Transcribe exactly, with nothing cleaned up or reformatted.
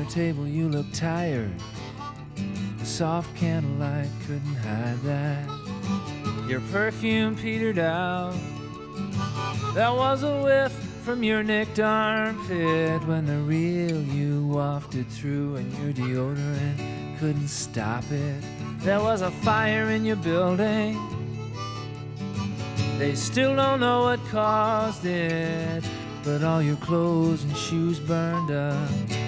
table, you look tired. The soft candlelight couldn't hide that. Your perfume petered out. That was a whiff from your nicked armpit when the real you wafted through, and your deodorant couldn't stop it. There was a fire in your building. They still don't know what caused it, but all your clothes and shoes burned up.